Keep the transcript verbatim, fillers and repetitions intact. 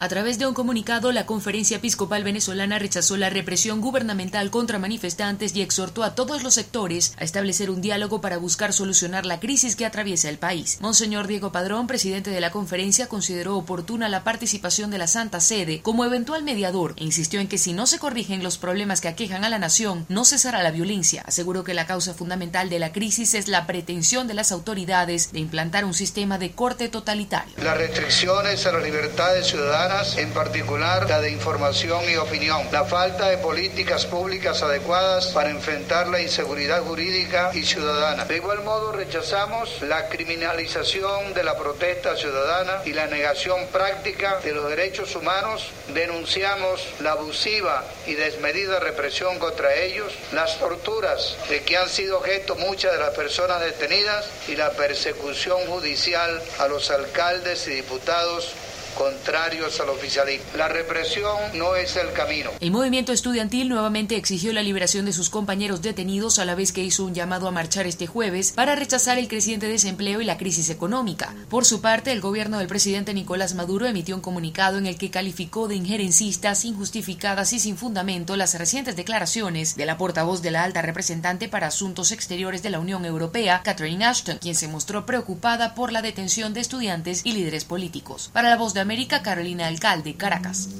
A través de un comunicado, la Conferencia Episcopal Venezolana rechazó la represión gubernamental contra manifestantes y exhortó a todos los sectores a establecer un diálogo para buscar solucionar la crisis que atraviesa el país. Monseñor Diego Padrón, presidente de la conferencia, consideró oportuna la participación de la Santa Sede como eventual mediador e insistió en que si no se corrigen los problemas que aquejan a la nación, no cesará la violencia. Aseguró que la causa fundamental de la crisis es la pretensión de las autoridades de implantar un sistema de corte totalitario. Las restricciones a las libertades ciudadanas, en particular la de información y opinión, la falta de políticas públicas adecuadas para enfrentar la inseguridad jurídica y ciudadana. De igual modo, rechazamos la criminalización de la protesta ciudadana y la negación práctica de los derechos humanos. Denunciamos la abusiva y desmedida represión contra ellos, las torturas de que han sido objeto muchas de las personas detenidas y la persecución judicial a los alcaldes y diputados contrarios al oficialismo. La represión no es el camino. El movimiento estudiantil nuevamente exigió la liberación de sus compañeros detenidos, a la vez que hizo un llamado a marchar este jueves para rechazar el creciente desempleo y la crisis económica. Por su parte, el gobierno del presidente Nicolás Maduro emitió un comunicado en el que calificó de injerencistas, injustificadas y sin fundamento las recientes declaraciones de la portavoz de la alta representante para Asuntos Exteriores de la Unión Europea, Catherine Ashton, quien se mostró preocupada por la detención de estudiantes y líderes políticos. Para La Voz de América, Carolina Alcalde, Caracas.